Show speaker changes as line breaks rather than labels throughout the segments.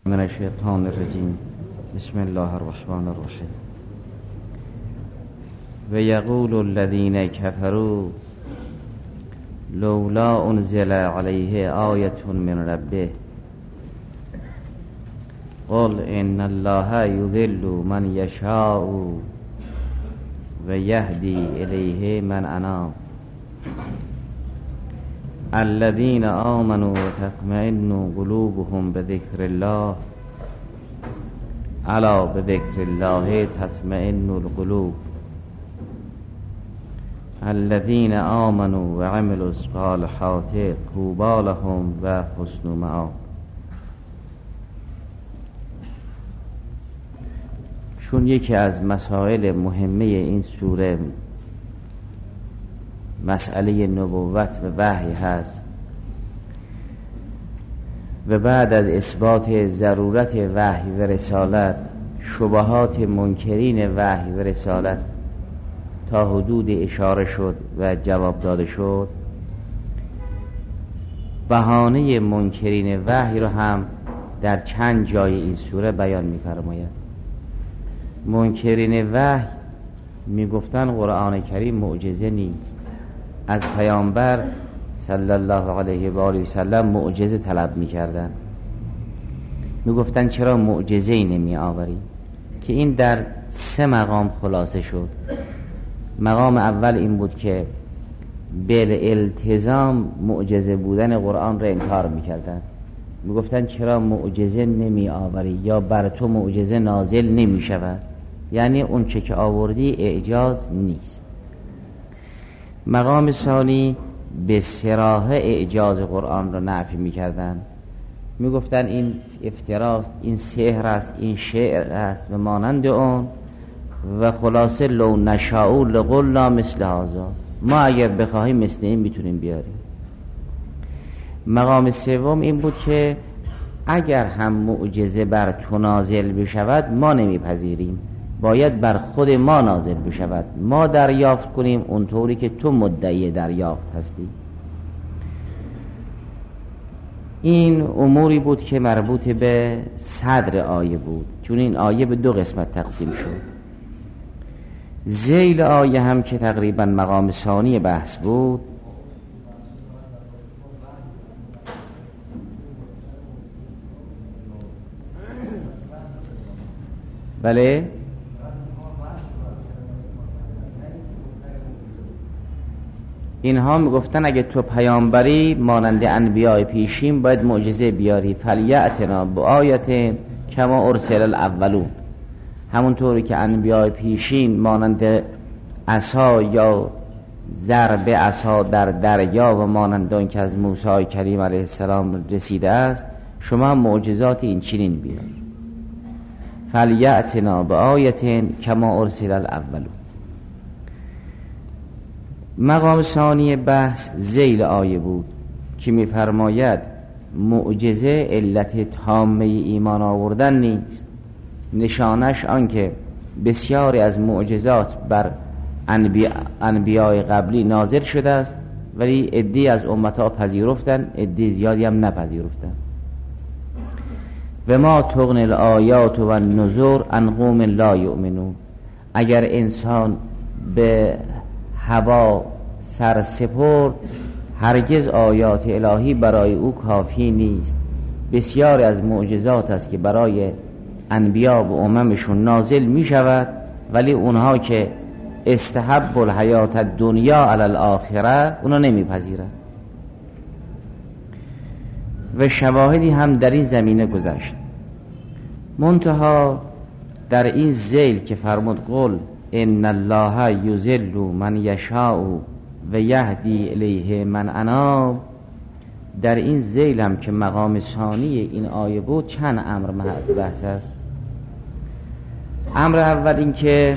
من الشیطان الرجیم. بسم الله الرحمن الرحیم. و یقول الذین کفروا لولا انزل علیه آیة من ربه قل ان الله یضل من یشاء و یهدی الیه من اناب الذين آمنوا وتطمئن قلوبهم بذكر الله الا بذكر الله تطمئن القلوب الذين آمنوا وعملوا الصالحات طوبى لهم و حسن مآب. چون یکی از مسائل مهمه این سوره مسئله نبوت و وحی هست و بعد از اثبات ضرورت وحی و رسالت شبهات منکرین وحی و رسالت تا حدود اشاره شد و جواب داده شد، بهانه منکرین وحی را هم در چند جای این سوره بیان می‌فرماید. منکرین وحی میگفتن قرآن کریم معجزه نیست، از پیامبر صلی الله علیه و آله و سلم معجزه طلب می‌کردند. میگفتن چرا معجزه‌ای نمی‌آوری؟ که این در 3 مقام خلاصه شد. مقام اول این بود که بالالتزام معجزه بودن قرآن را انکار می‌کردند. میگفتن چرا معجزه نمی‌آوری یا بر تو معجزه نازل نمی‌شود، یعنی اون چه که آوردی اعجاز نیست. مقام ثانی به صراحه اعجاز قرآن را نفی می‌کردند. میگفتن این افتراست، این سحر است، این شعر است و مانند اون، و خلاصه لو نشاء لقلنا مثل هذا، ما اگر بخواهیم مثل این میتونیم بیاریم. مقام سوم این بود که اگر هم معجزه بر تو نازل بشود ما نمیپذیریم، باید بر خود ما نازل بشود، ما دریافت کنیم اونطوری که تو مدعی دریافت هستی. این اموری بود که مربوط به صدر آیه بود، چون این آیه به 2 قسمت تقسیم شد. ذیل آیه هم که تقریبا مقام ثانی بحث بود، بله، اینها میگفتن اگه تو پیامبری مانند انبیاء پیشین باید معجزه بیاری. فلیأتنا بآیة کما ارسل الاولون، همونطوری که انبیاء پیشین مانند عصا یا ضرب عصا در دریا و مانند اون که از موسی کریم علیه السلام رسیده است، شما معجزات این چنین بیار. فلیأتنا بآیة کما ارسل الاولون. مقام ثانی بحث ذیل آیه بود که می‌فرماید معجزه علت تامه ایمان آوردن نیست، نشانش آنکه بسیاری از معجزات بر انبیاء قبلی نازل شده است، ولی عده‌ای از امتها پذیرفتن، عده زیادی هم نپذیرفتن. و ما تغنی الآیات و النذر عن قوم لا یؤمنون. اگر انسان به هوا سر سپرد، هرگز آیات الهی برای او کافی نیست. بسیاری از معجزات است که برای انبیا و اممشون نازل می شود، ولی اونها که استحب الحیات الدنیا علی الاخره اونا نمی پذیرند. و شواهدی هم در این زمینه گذشت. منتها در این ذیل که فرمود قل ان الله یضل من یشاء و یهدی الیه من اناب، در این ذیل هم که مقام ثانی این آیه بود چند امر محل بحث است. امر اول این که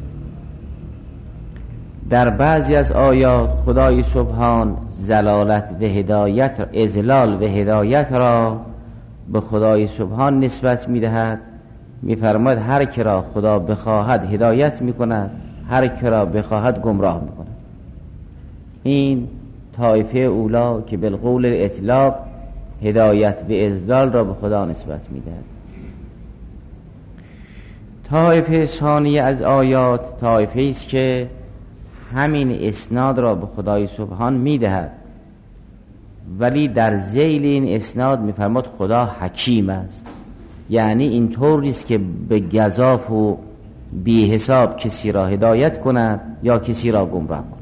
در بعضی از آیات خدای سبحان زلالت و هدایت، اضلال و هدایت را به خدای سبحان نسبت می‌دهد. می‌فرماید هر کی را خدا بخواهد هدایت می‌کند، هر کی را بخواهد گمراه می‌کند. این طایفه اولا که بالقول الاطلاق هدایت و اضلال را به خدا نسبت می‌دهد. طایفه ثانیه از آیات طایفه است که همین اسناد را به خدای سبحان میدهد، ولی در ذیل این اسناد میفرماد خدا حکیم است. یعنی این طور نیست که به گزاف و بی حساب کسی را هدایت کند یا کسی را گمراه کند.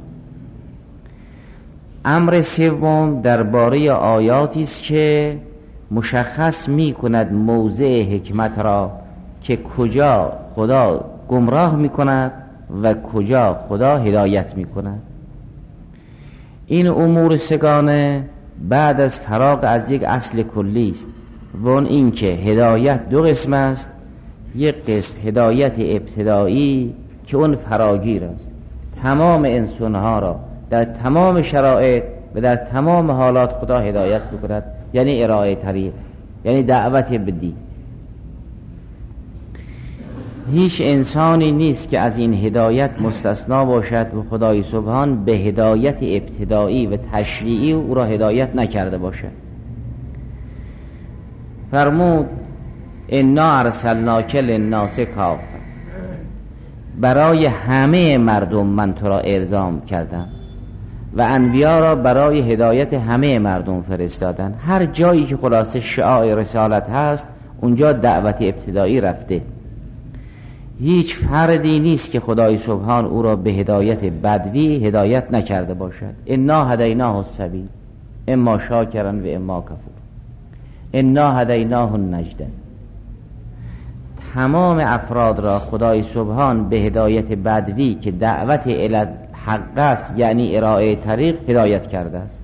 امر سوم درباره آیاتی است که مشخص می کند موضع حکمت را که کجا خدا گمراه می کند و کجا خدا هدایت می کند. این امور سگانه بعد از فراغ از یک اصل کلی است و اون این که هدایت دو قسم است. یک قسم هدایت ابتدایی که اون فراگیر است، تمام انسانها را در تمام شرایط و در تمام حالات خدا هدایت بکند، یعنی ارائه طریق، یعنی دعوت به دین. هیچ انسانی نیست که از این هدایت مستثنا باشد و خدای سبحان به هدایت ابتدایی و تشریعی او را هدایت نکرده باشد. فرمود انا ارسلناک للناس کافة، برای همه مردم من تو را ارسال کردم و انبیا را برای هدایت همه مردم فرستادن. هر جایی که خلاصه شعاع رسالت هست اونجا دعوت ابتدایی رفته. هیچ فردی نیست که خدای سبحان او را به هدایت بدوی هدایت نکرده باشد. انا هدیناه السبیل اما شاکرا و اما کفور، انا هدیناه النجدین. تمام افراد را خدای سبحان به هدایت بدوی که دعوت الی حق است، یعنی ارائه طریق، هدایت کرده است.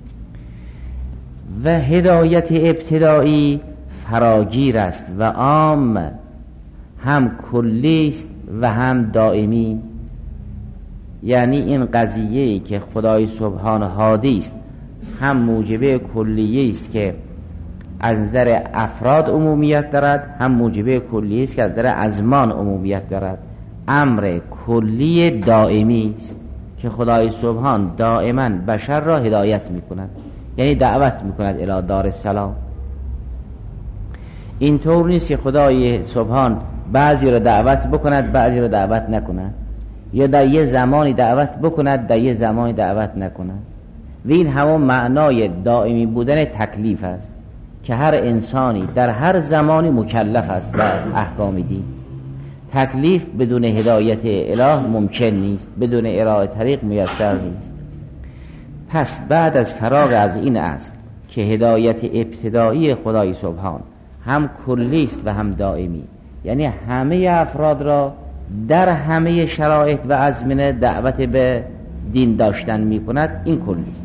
و هدایت ابتدایی فراگیر است و عام، هم کلی است و هم دائمی. یعنی این قضیه‌ای که خدای سبحان هادی است هم موجبه کلیه است که از نظر افراد عمومیت دارد، هم موجبه کلیه است که از نظر ازمان عمومیت دارد. امر کلی دائمی است که خدای سبحان دائما بشر را هدایت می‌کند، یعنی دعوت می‌کند الی دار السلام. این طور نیست که خدای سبحان بعضی را دعوت بکند بعضی را دعوت نکند، یا در یه زمانی دعوت بکند در یه زمانی دعوت نکند. و این همون معنای دائمی بودن تکلیف است که هر انسانی در هر زمانی مکلف است به احکام دین. تکلیف بدون هدایت اله ممکن نیست، بدون ارائه طریق میسر نیست. پس بعد از فراغ از این اصل که هدایت ابتدایی خدای سبحان هم کلی است و هم دائمی، یعنی همه افراد را در همه شرایط و ازمنه دعوت به دین داشتن می کند، این کلی است.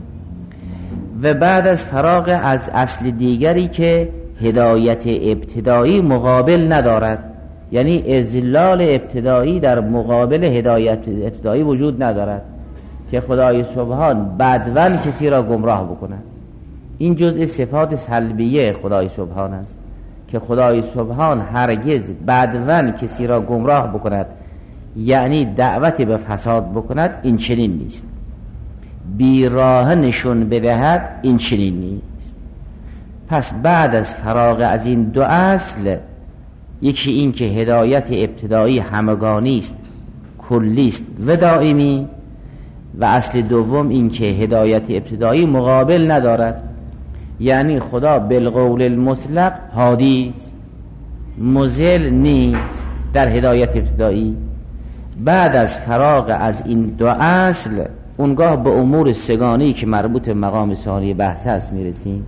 و بعد از فراغ از اصل دیگری که هدایت ابتدایی مقابل ندارد، یعنی اذلال ابتدایی در مقابل هدایت ابتدایی وجود ندارد که خدای سبحان بدون کسی را گمراه بکند. این جزء صفات سلبیه خدای سبحان است که خدای سبحان هرگز بدون کسی را گمراه بکند، یعنی دعوت به فساد بکند، این چنین نیست. بیراه نشون بدهد، این چنین نیست. پس بعد از فراغ از این دو اصل، یکی این که هدایت ابتدایی همگانی است، کلی است و دائمی، و اصل دوم این که هدایت ابتدایی مقابل ندارد، یعنی خدا بالقول المطلق هادی است، مضل نیست در هدایت ابتدایی. بعد از فراغ از این دو اصل اونگاه به امور سگانی که مربوط مقام ثانی بحث است میرسیم.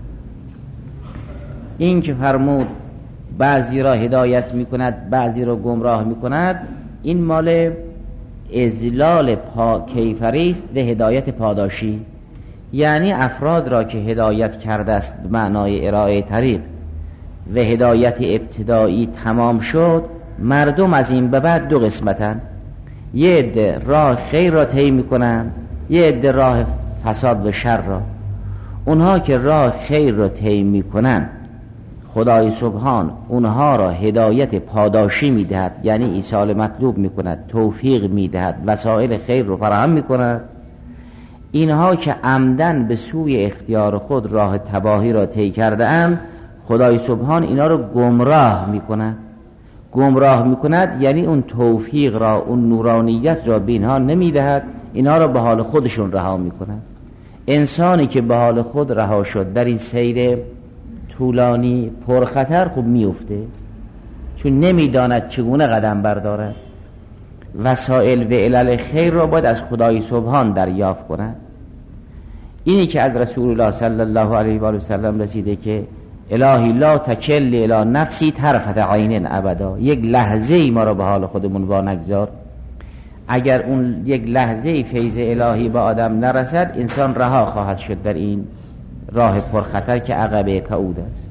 این که فرمود بعضی را هدایت میکند بعضی را گمراه میکند، این مال اذلال کیفری است و هدایت پاداشی. یعنی افراد را که هدایت کرده است به معنای ارائه طریق و هدایت ابتدایی تمام شد، مردم از این به بعد دو قسمتن. یه عده راه خیر را طی میکنن، یه عده راه فساد و شر را. اونها که راه خیر را طی میکنن، خدای سبحان اونها را هدایت پاداشی میدهد، یعنی ایصال مطلوب میکند، توفیق میدهد، وسایل خیر رو فراهم میکند. اینها که عمدن به سوی اختیار خود راه تباهی را طی کرده اند، خدای سبحان اینا رو گمراه میکند. گمراه میکند یعنی اون توفیق را، اون نورانیت را به اینها نمیدهد، اینها را به حال خودشون رها میکند. انسانی که به حال خود رها شد در این سیر طولانی پرخطر خوب میفته، چون نمیداند چگونه قدم بردارد. وسائل و علل خیر را باید از خدای سبحان دریافت کند. اینی که از رسول الله صلی الله علیه و آله و سلم رسیده که الهی لا تکل الی نفسی طرفت عین ابدا، یک لحظه ای ما را به حال خودمون وانگذار. اگر اون یک لحظه فیض الهی به آدم نرسد، انسان رها خواهد شد در این راه پرخطر که عقبه کعود است.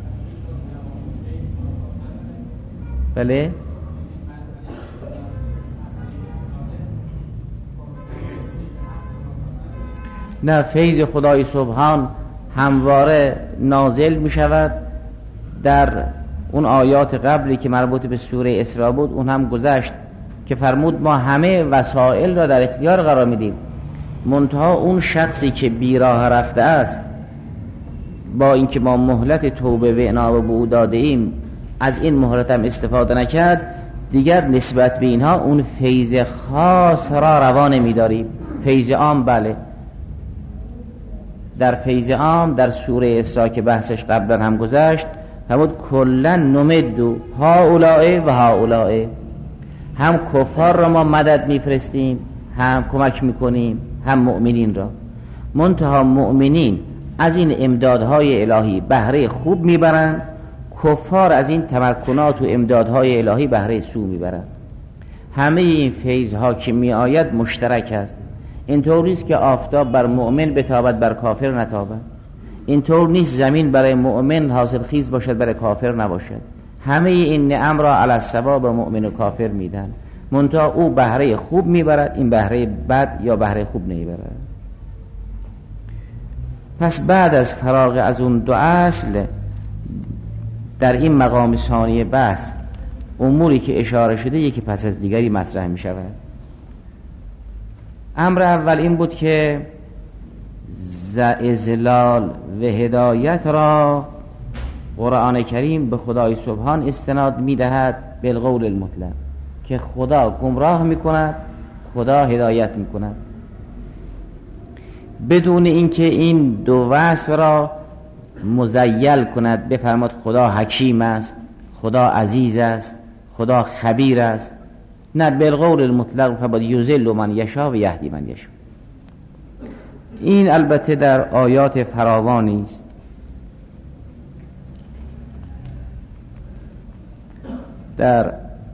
بله؟ نه، فیض خدای سبحان همواره نازل می شود. در اون آیات قبلی که مربوط به سوره اسراء بود اون هم گذشت که فرمود ما همه وسائل را در اختیار قرار میدیم، منتها اون شخصی که بیراه رفته است، با اینکه ما مهلت توبه و انابه به او داده ایم، از این مهلت هم استفاده نکرد، دیگر نسبت به اینها اون فیض خاص را روا نمیداریم. فیض عام بله، در فیض عام در سوره اسراء که بحثش قبلا هم گذشت فرمود کلا نمد هؤلاء و هؤلاء، هم کفار را ما مدد میفرستیم، هم کمک میکنیم، هم مؤمنین را. منتها مؤمنین از این امدادهای الهی بهره خوب میبرند، کفار از این تمکنات و امدادهای الهی بهره سو میبرند. همه این فیضها که می آید مشترک است. اینطور نیست که آفتاب بر مؤمن بتابد بر کافر نتابد، اینطور نیست زمین برای مؤمن حاصل خیز باشد برای کافر نباشد. همه این نعم را علی السوا به مؤمن و کافر میدن، منتها او بهره خوب میبرد، این بهره بد یا بهره خوب نمیبرد. پس بعد از فراغ از اون دو اصل در این مقام ثانی بحث اموری که اشاره شده یکی پس از دیگری مطرح می شود. امر اول این بود که اذلال و هدایت را قرآن کریم به خدای سبحان استناد می دهد بالقول المطلق، که خدا گمراه می کند، خدا هدایت می کند، بدون اینکه این دو وصف را مزیل کند، بفرماد خدا حکیم است، خدا عزیز است، خدا خبیر است. نه، بالقول المطلق فباد یذل من یشاء و یهدی من یشاء. این البته در آیات فراوانی است. در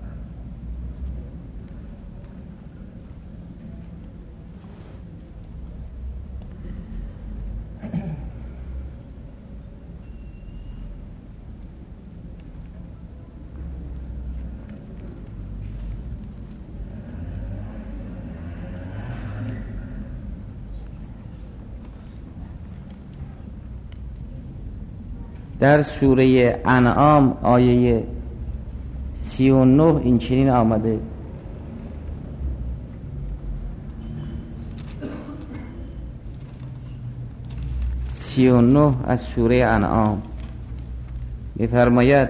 در سوره انعام آیه 39 این چنین آمده: 39 از سوره انعام می‌فرماید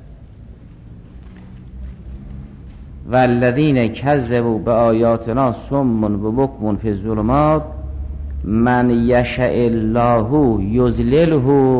والذین کذبوا بآیاتنا صم و بکم فی الظلمات من یشاء الله یضلله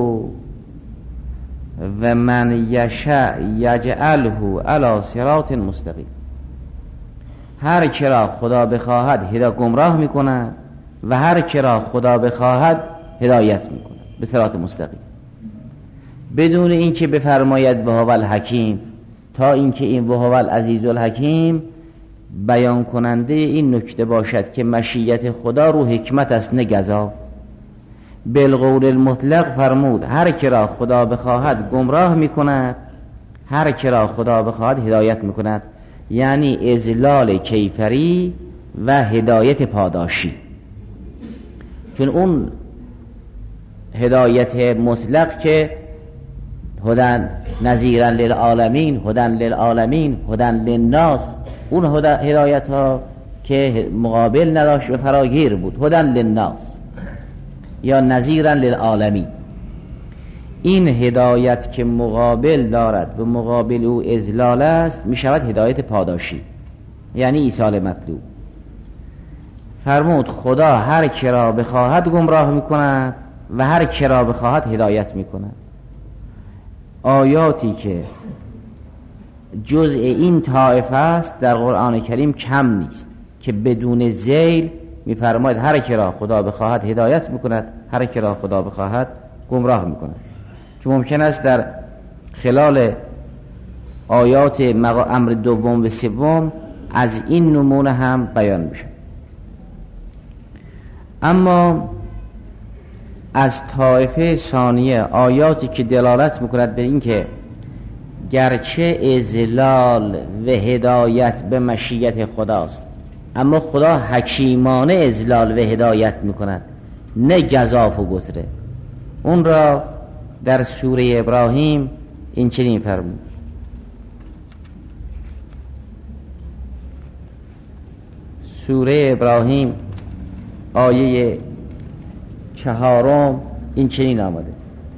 و من یشاء یجعله علی صراط مستقیم. هر که را خدا بخواهد هدایت گمراه میکند و هر که را خدا بخواهد هدایت میکند به صراط مستقیم، بدون اینکه بفرماید وهو الحکیم، تا اینکه این وهو العزیز الحکیم بیان کننده این نکته باشد که مشیت خدا رو حکمت است نه گزاف. بالقول المطلق فرمود هر که را خدا بخواهد گمراه میکند، هر که را خدا بخواهد هدایت میکند، یعنی اذلال کیفری و هدایت پاداشی. چون اون هدایت مطلق که هدن نذیرا للعالمین، هدن للعالمین، هدن للناس، اون هدایت ها که مقابل نداشت و فراگیر بود، هدن للناس یا نذیرا للعالمین. این هدایت که مقابل دارد و مقابل او اضلال است می شود هدایت پاداشی، یعنی ایصال مطلوب. فرمود خدا هر کی را بخواهد گمراه می کند و هر کی را بخواهد هدایت می کند. آیاتی که جزء این طایفه است در قرآن کریم کم نیست که بدون ذیل می فرماید هر کی را خدا بخواهد هدایت می کند، هر کی را خدا بخواهد گمراه می کند، که ممکن است در خلال آیات امر دوم و سوم از این نمونه هم بیان میشه. اما از طایفه ثانیه آیاتی که دلالت میکند به این که گرچه اضلال و هدایت به مشیت خداست، اما خدا حکیمانه اضلال و هدایت میکند، نه گزاف و گذره. اون را در سوره ابراهیم این چنین فرمود: سوره ابراهیم آیه 4 این چنین آمده،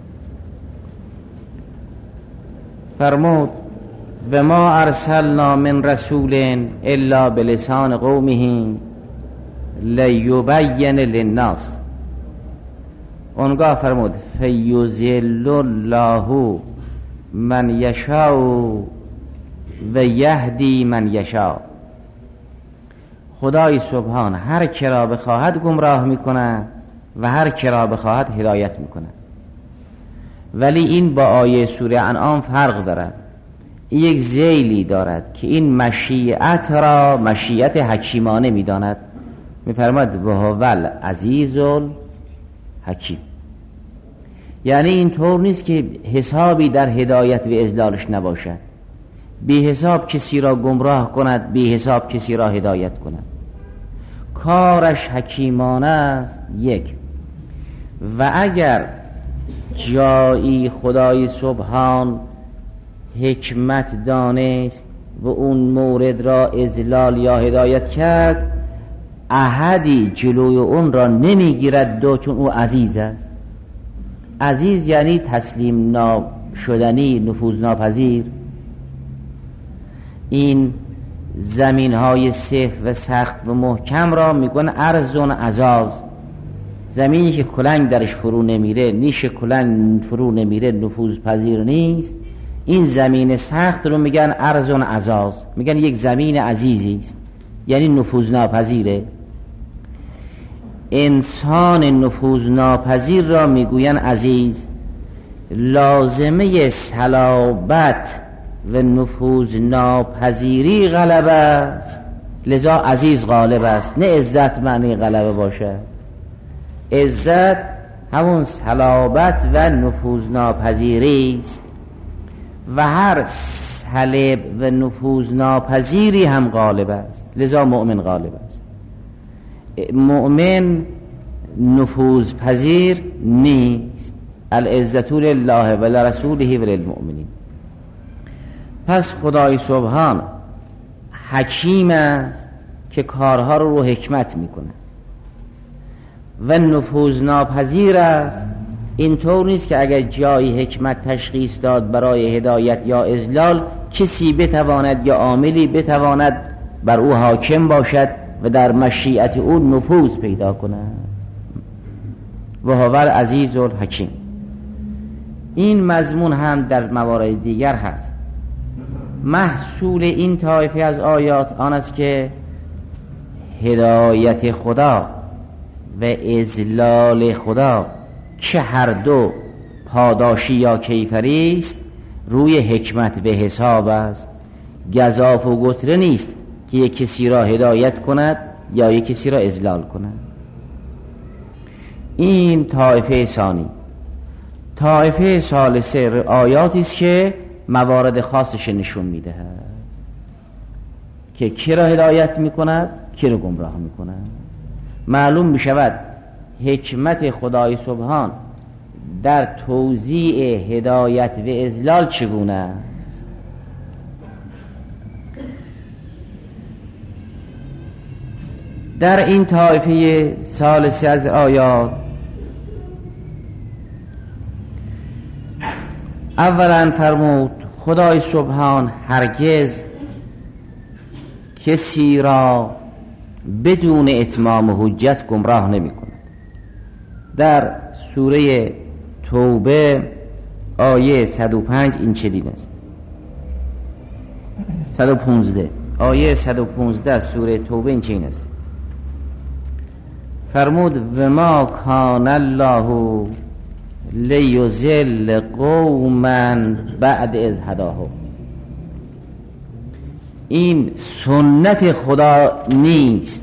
فرمود: و ما ارسلنا من رسول الا بلسان قومه لیبین للناس. اونگاه فرمود: فیضل الله من یشاء و یهدی من یشاء. خدای سبحان هر کی را بخواهد گمراه میکنه و هر کی را بخواهد هدایت میکنه. ولی این با آیه سوره انعام فرق دارد، یک ذیلی دارد که این مشیت را مشیت حکیمانه میداند، میفرماد و هو العزیز الحکیم. یعنی این طور نیست که حسابی در هدایت و اضلالش نباشد، بی حساب کسی را گمراه کند، بی حساب کسی را هدایت کند. کارش حکیمانه است. یک، و اگر جایی خدای سبحان حکمت دانست و اون مورد را اضلال یا هدایت کرد، احدی جلوی اون را نمیگیرد دو، چون او عزیز است. عزیز یعنی تسلیم ناشدنی، نفوذ ناپذیر. این زمین های سفت و سخت و محکم را میگن ارضون عزاز. زمینی که کلنگ درش فرو نمیره، نیش کلنگ فرو نمیره، نفوذ پذیر نیست، این زمین سخت رو میگن ارضون عزاز، میگن یک زمین عزیزی است، یعنی نفوذ ناپذیره. انسان نفوذ ناپذیر را میگوین عزیز. لازمه صلابت و نفوذ ناپذیری غلبه است، لذا عزیز غالب است، نه عزت معنی غلبه باشد. عزت همون صلابت و نفوذ ناپذیری است و هر صلب و نفوذ ناپذیری هم غالب است، لذا مؤمن غالب است. مؤمن نفوذ پذیر نیست. العزة لله و لرسوله و للمؤمنین. پس خدای سبحان حکیم است که کارها رو حکمت میکنه و نفوذ ناپذیر است. اینطور نیست که اگر جایی حکمت تشخیص داد برای هدایت یا اضلال، کسی بتواند یا عاملی بتواند بر او حاکم باشد و در مشیت او نفوذ پیدا کند. و هو العزیز الحکیم. این مضمون هم در موارد دیگر هست. محصول این طایفه از آیات آن است که هدایت خدا و اضلال خدا که هر دو پاداشی یا کیفری است، روی حکمت و حساب است. گزاف و گتره نیست که یک کسی را هدایت کند یا یک کسی را اضلال کند. این طایفه ثانی. طایفه ثالثه آیاتی است که موارد خاصش نشون میدهد که کی را هدایت میکند، کی را گمراه میکند. معلوم میشود حکمت خدای سبحان در توزیع هدایت و اضلال چگونه است. در این طایفه ثالثه از آیات اولا فرمود خدای سبحان هرگز کسی را بدون اتمام حجت گمراه نمی کند. در سوره توبه آیه 105 این چنین است. 115 آیه 115 از سوره توبه این چنین است. فرمود و ما کان الله لیضل قوما بعد اذ هداهم. این سنت خدا نیست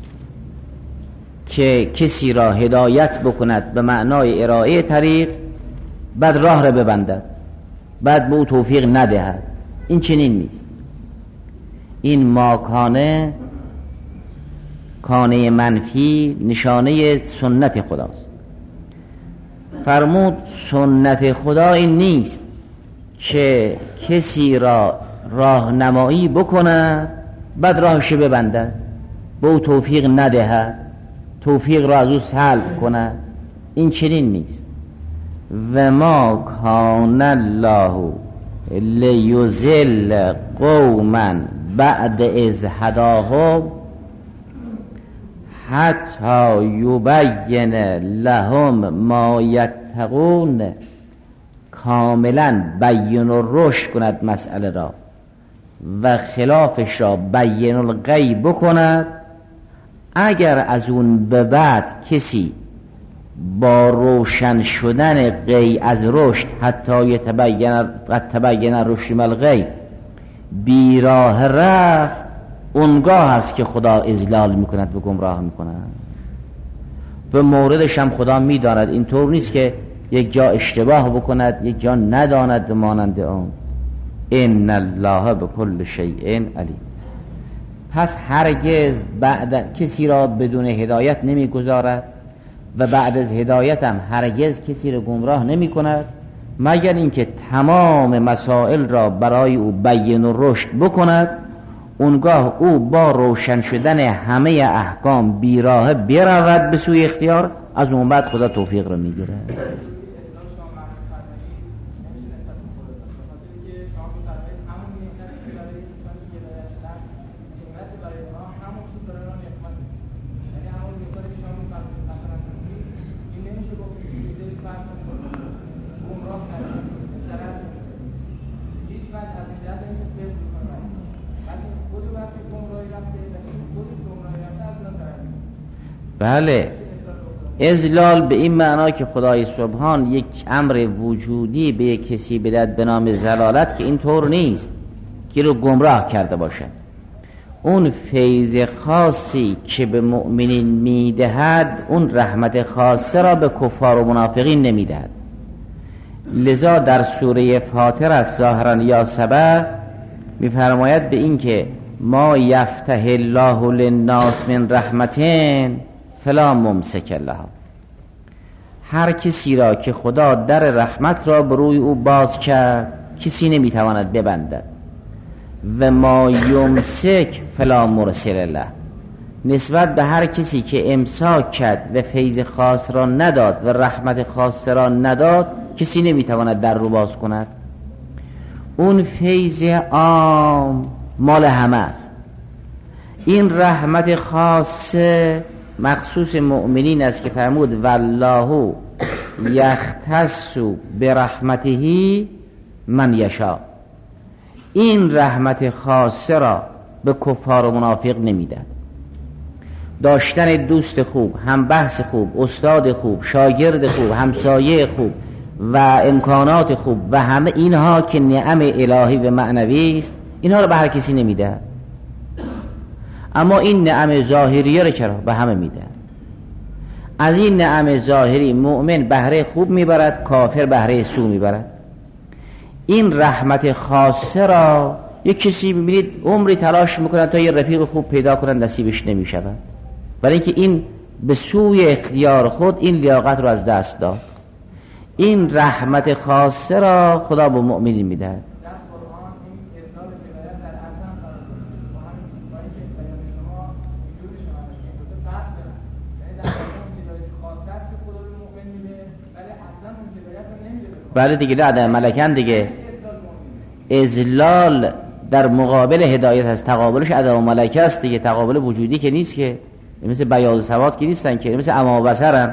که کسی را هدایت بکند به معنای ارائه طریق بعد راه را ببندد بعد به او توفیق ندهد. این چنین نیست. این ماکانه کانه منفی نشانه سنت خداست. فرمود سنت خدا این نیست که کسی را راهنمایی بکنه بعد راهش ببنده به او توفیق ندهد توفیق را از او سلب کنه. این چنین نیست. و ما کان الله لیضل قوما بعد اذ هداهم حتی یبین لهم ما یتقون. کاملا بیان و رشد کند مسئله را و خلافش را بیان الغیب بکند. اگر از اون به بعد کسی با روشن شدن غی از رشد حتی تبین رشد من الغی بیراه رفت، اونگاه هست که خدا اضلال میکند و گمراه میکند. به موردش هم خدا میداند. اینطور نیست که یک جا اشتباه بکند یک جا نداند مانند آن. ان الله بكل شیء علیم. پس هرگز بعد کسی را بدون هدایت نمیگذارد و بعد از هدایت هم هرگز کسی را گمراه نمی کند مگر اینکه تمام مسائل را برای او بیان و رشد بکند. اونگاه او با روشن شدن همه احکام بیراه برود به سوی اختیار. از اون بعد خدا توفیق را میگیره. بله، اضلال به این معنا که خدای سبحان یک امر وجودی به یک کسی بدهد به نام ضلالت که این طور نیست که رو گمراه کرده باشد. اون فیض خاصی که به مؤمنین میدهد اون رحمت خاصه را به کفار و منافقین نمیدهد. لذا در سوره فاطر از ظاهرا یا سبع میفرماید به این که ما یفتح الله للناس من رحمتین فلا ممسک لها. هر کسی را که خدا در رحمت را به روی او باز کرد کسی نمیتواند ببندد. و ما یمسک فلا مرسل له. نسبت به هر کسی که امساک کرد و فیض خاص را نداد و رحمت خاص را نداد کسی نمیتواند در رو باز کند. اون فیض عام مال همه است. این رحمت خاصه مخصوص مؤمنین است که فرمود والله یختص برحمته من یشاء. این رحمت خاصه را به کفار و منافق نمیدهد. داشتن دوست خوب، هم بحث خوب، استاد خوب، شاگرد خوب، همسایه خوب و امکانات خوب و همه اینها که نعم الهی و معنوی است اینها را به هر کسی نمیدهد. اما این نعم ظاهریه را چرا به همه میده. از این نعم ظاهری مؤمن بهره خوب میبرد، کافر بهره سو میبرد. این رحمت خاصه را یک کسی میبینید عمری تلاش میکنه تا یه رفیق خوب پیدا کنن نصیبش نمیشود، برای اینکه این به سوی اختیار خود این لیاقت رو از دست داد. این رحمت خاصه را خدا به مؤمنین میدهد. بله دیگه، لا عدم ملکن دیگه. اذلال در مقابل هدایت هست، تقابلش عدم ملکه است دیگه، تقابل وجودی که نیست که، مثل بیاض و سواد که نیستن که، مثل اما و بصرن.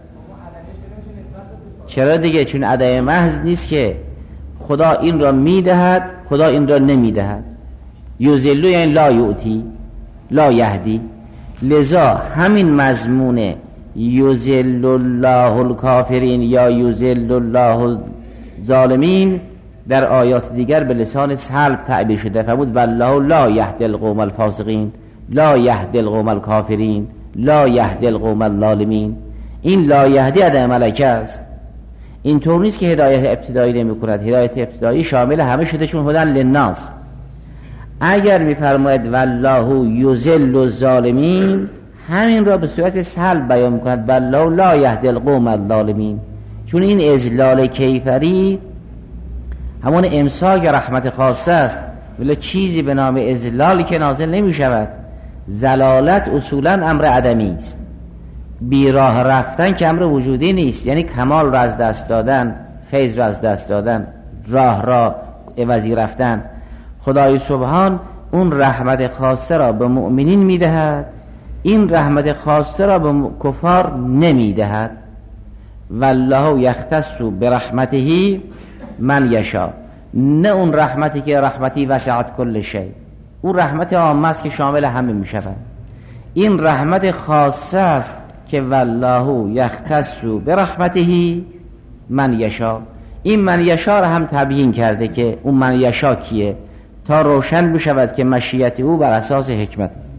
چرا دیگه؟ چون عدم محض نیست که، خدا این را میدهد، خدا این را نمیدهد. یذل یعنی لا یؤتی لا یهدی، لذا همین مضمون یذل الله الکافرین یا یذل الله الظالمین در آیات دیگر به لسان سلب تعبیر شده. فرمود والله لا یهدی القوم الفاسقین، لا یهدی القوم الکافرین، لا یهدی القوم الظالمین. این لا یهدی عدم ملکه است. اینطور نیست که هدایت ابتدایی نمی کند، هدایت ابتدایی شامل همه شده، چون هدن للناس. اگر میفرماید والله یذل الظالمین، همین را به صورت سلب بیان میکند، والله لا یهدی القوم الظالمین، چون این اذلال کیفری همون امساک رحمت خاصه است، ولی چیزی به نام اذلال که نازل نمی شود. زلالت اصولا امر عدمی است، بیراه رفتن که امر وجودی نیست، یعنی کمال را از دست دادن، فیض را از دست دادن، راه را عوضی رفتن. خدای سبحان اون رحمت خاصه را به مؤمنین میدهد، این رحمت خاصه را به کفار نمیدهد. والله یختص برحمته من یشاء، نه اون رحمتی که رحمتی وسعت کل شیء، اون رحمت عامه است که شامل همه می شود. این رحمت خاصه است که والله یختص برحمته من یشاء. این من یشاء را هم تبیین کرده که اون من یشاء کیه، تا روشن بشود که مشیت او بر اساس حکمت است.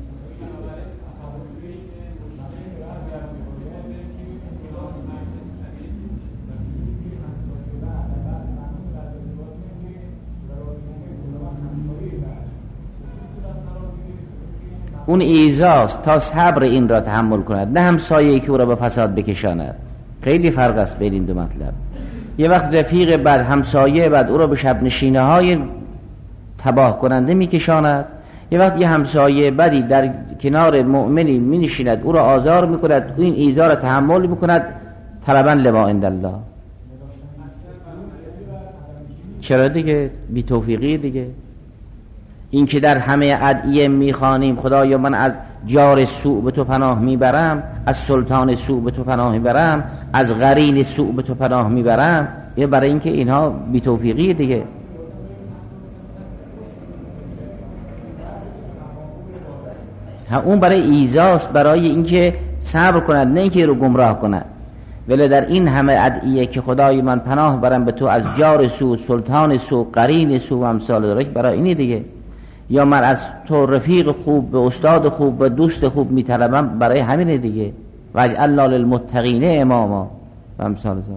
اون ایزاست تا صبر این را تحمل کند، نه هم سایه‌ای که او را به فساد بکشاند. خیلی فرق است بین این دو مطلب. یه وقت رفیق بد، همسایه بد او را به شب نشینه های تباه کننده میکشاند، یه وقت یه همسایه بدی در کنار مؤمنی می نشیند، او را آزار میکند، این ایزار را تحمل میکند طلبا لما عند الله. چرا دیگه؟ بی توفیقی دیگه. این که در همه ادعیه میخوانیم خدایا من از جار سوء به تو پناه میبرم، از سلطان سوء به تو پناه میبرم، از قرین سوء به تو پناه میبرم، یه برای اینکه اینها بی توفیقی دیگه. اون برای ایزاست، برای اینکه صبر کند، نه اینکه رو گمراه کند. ولی در این همه ادعیه که خدای من پناه برم به تو از جار سوء، سلطان سوء، قرین سوء و امثال داره، برای اینی دیگه. یا من از تو رفیق خوب، به استاد خوب، به دوست خوب میطلبم، برای همینه دیگه. واجعلنا للمتقین اماما و امثال ذالک.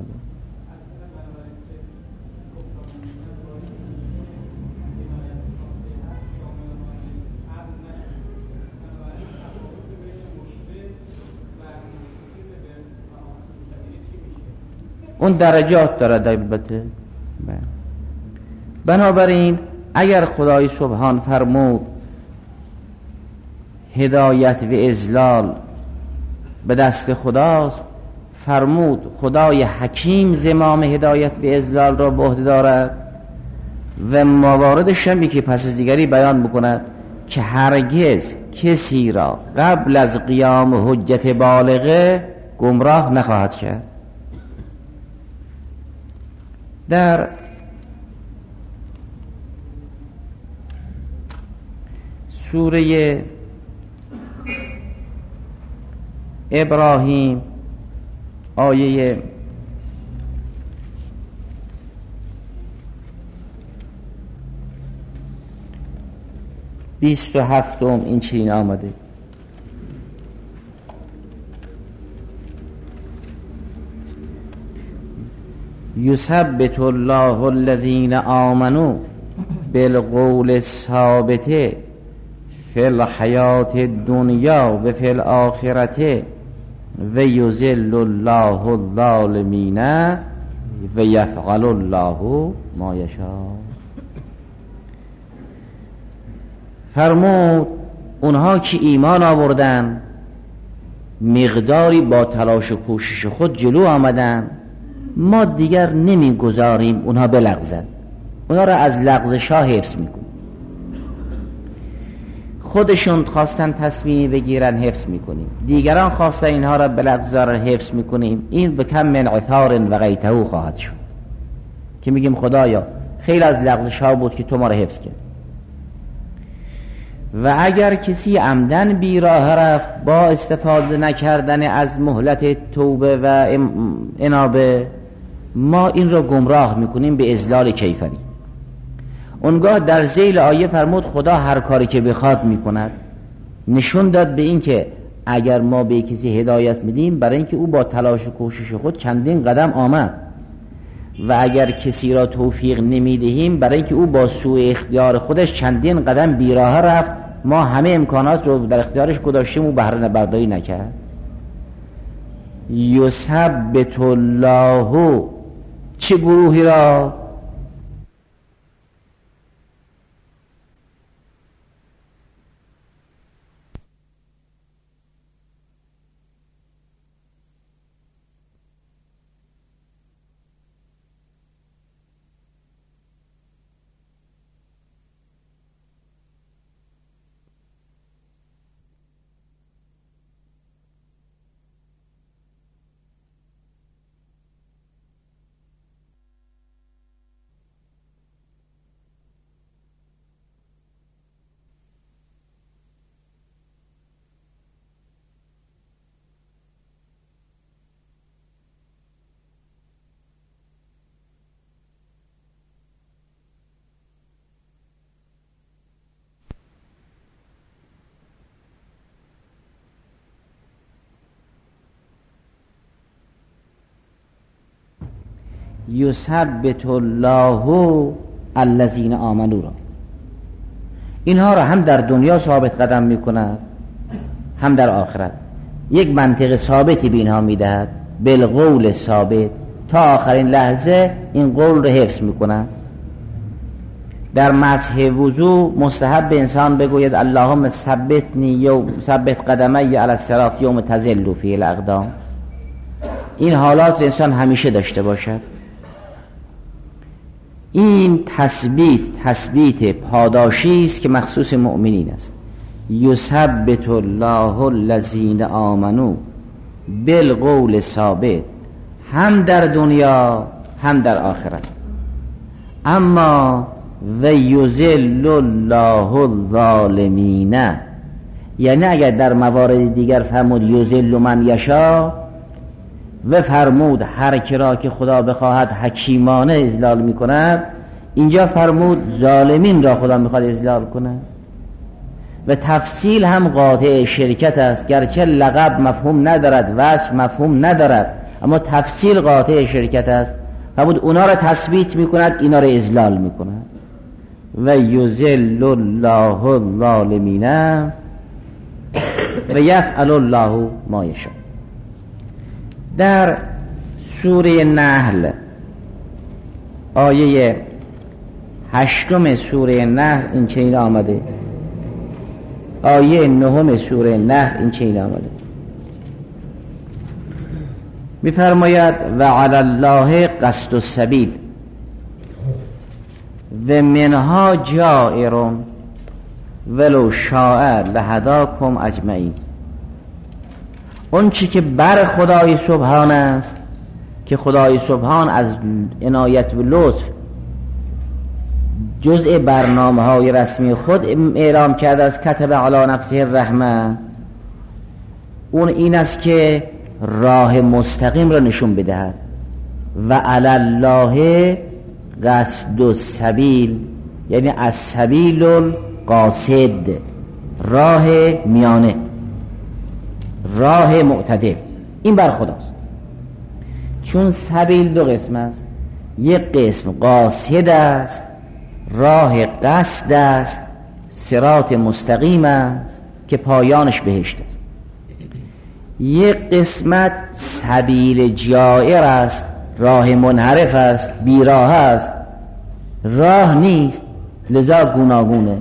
اون درجات داره البته. بنابراین اگر خدای سبحان فرمود هدایت و اضلال به دست خداست، فرمود خدای حکیم زمام هدایت و اضلال را به عهده دارد و مواردش هم یکی پس از دیگری بیان بکند که هرگز کسی را قبل از قیام حجت بالغه گمراه نخواهد کرد. در سوره ابراهیم آیه 27 این چنین آمده: یثبت الله الذین آمنوا بالقول الثابت فی الحیات الدنیا و فی الآخرة و یذل الله الظالمین و یفعل الله ما یشاء. فرمود اونها که ایمان آوردن، مقداری با تلاش و کوشش خود جلو آمدن، ما دیگر نمیگذاریم اونها بلغزن، اونها را از لغزش ها حفظ میکنیم. خودشون خواستن تصمیم بگیرن حفظ میکنیم، دیگران خواستن اینها را بلغزارن حفظ میکنیم. این بکم من عثار و غیته خواهد شد که میگیم خدایا خیلی از لغزش ها بود که تو ما را حفظ کرد. و اگر کسی عمدن بیراه رفت با استفاده نکردن از مهلت توبه و انابه، ما این را گمراه میکنیم به اضلال کیفری. اونگاه در ذیل آیه فرمود خدا هر کاری که بخواد میکند. نشون داد به این که اگر ما به کسی هدایت میدیم برای اینکه او با تلاش و کوشش خود چندین قدم آمد، و اگر کسی را توفیق نمیدهیم برای اینکه او با سوء اختیار خودش چندین قدم بیراه رفت، ما همه امکانات رو در اختیارش گذاشتیم و بهره برداری نکرد. یثبت الله چه گروهی را؟ یثبت الله الذین آمنوا را، اینها را هم در دنیا ثابت قدم میکند هم در آخرت. یک منطق ثابتی به اینها میدهد، بالقول ثابت، تا آخرین لحظه این قول را حفظ میکند. در مسح وضو مستحب انسان بگوید اللهم ثبت قدمی علی الصراط یوم تزل فیه الاقدام. این حالات انسان همیشه داشته باشد. این تثبیت پاداشی است که مخصوص مؤمنین است. یثبت الله الذین آمنوا بالقول ثابت، هم در دنیا هم در آخرت. اما و یذل الله الظالمین، یعنی اگر در موارد دیگر فرمود یذل من یشاء و فرمود هر کی را که خدا بخواهد حکیمانه اذلال میکند، اینجا فرمود ظالمین را خدا میخواد اذلال کند. و تفصیل هم قاطع شرکت است، گرچه لقب مفهوم ندارد، وصف مفهوم ندارد، اما تفصیل قاطع شرکت است. فرمود اونا را تثبیت میکند، اینا را اذلال میکند. و یذل الله الظالمین و یفعل الله ما یشاء. در سوره نحل آیه 8 سوره نحل این چنین آمده، آیه 9 سوره نحل این چنین آمده، می‌فرماید و علی الله قصد السبیل و منها جائر ولو شاء لهداکم اجمعین. اون چی که بر خدای سبحان است، که خدای سبحان از عنایت و لطف جزء برنامه‌های رسمی خود اعلام کرده از کتب علی نفسه الرحمه، اون این است که راه مستقیم را نشون بدهد. و علی الله قصد السبیل، یعنی السبیل القاصد، راه میانه، راه معتدل، این بر خداست. چون سبیل دو قسم است، یک قسم قاصد است، راه قصد است، صراط مستقیم است که پایانش بهشت است. یک قسمت سبیل جائر است، راه منحرف است، بیراه است، راه نیست، لذا گوناگونه.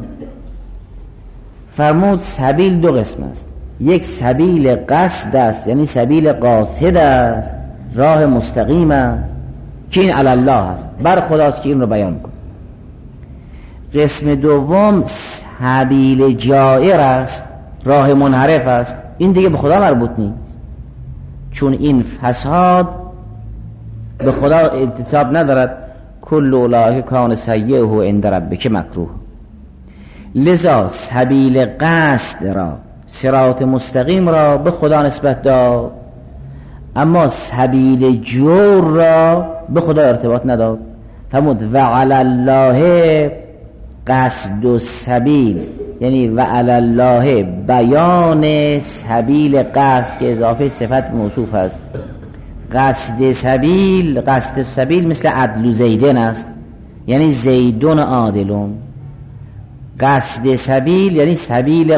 فرمود سبیل دو قسم است، یک سبیل قصد است، یعنی سبیل قاصد است، راه مستقیم است که این علی الله هست، بر خداست که این رو بیان کنه. قسم دوم سبیل جائر است، راه منحرف است، این دیگه به خدا مربوط نیست، چون این فساد به خدا انتساب ندارد. کل اولئک کان سیئه عند ربک مکروه. لذا سبیل قصد را، صراط مستقیم را به خدا نسبت داد، اما سبیل جور را به خدا ارتباط نداد. فرمود و علی الله قصد و سبیل، یعنی و علی الله بیان سبیل قصد که اضافه صفت موصوف است. قصد سبیل مثل عدل زیدن است، یعنی زیدون عادلون. قصد سبیل یعنی سبیل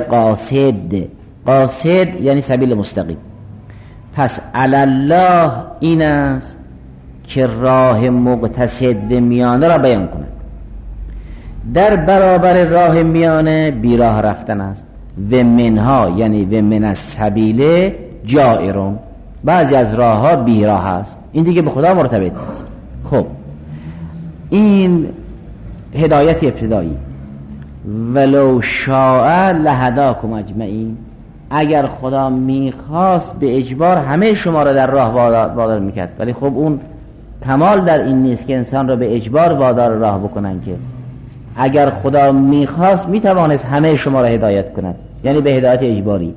قاصد یعنی سبیل مستقیم. پس علی الله این است که راه مقتصد به میانه را بیان کند. در برابر راه میانه بیراه رفتن است. و منها یعنی و من السبیل جائرون، بعضی از راه ها بیراه است، این دیگه به خدا مرتبط نیست. خب این هدایت ابتدایی. ولو شاء لهداکم اجمعین، اگر خدا میخواست به اجبار همه شما را در راه وادار میکرد، ولی خب اون کمال در این نیست که انسان را به اجبار وادار راه بکنن، که اگر خدا میخواست میتوانست همه شما را هدایت کند، یعنی به هدایت اجباری.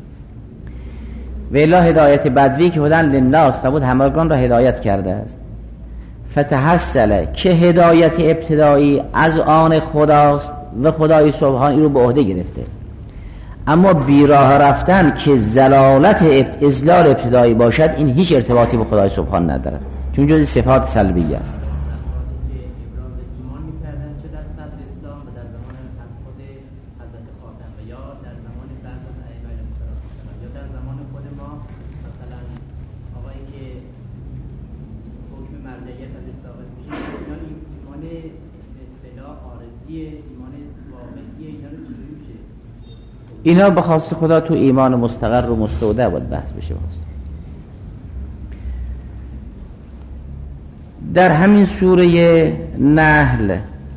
و الا هدایت بدوی که هدن للناس فرمود همگان را هدایت کرده است. فتحصل که هدایت ابتدایی از آن خداست و خدای سبحان این رو به عهده گرفته، اما بیراه رفتن که زلالت اضلال ابتدایی باشد این هیچ ارتباطی به خدای سبحان ندارد، چون جز صفات سلبی است. اینا به خواست خدا تو ایمان مستقر و مستودع باید بحث بشه. در همین سوره نحل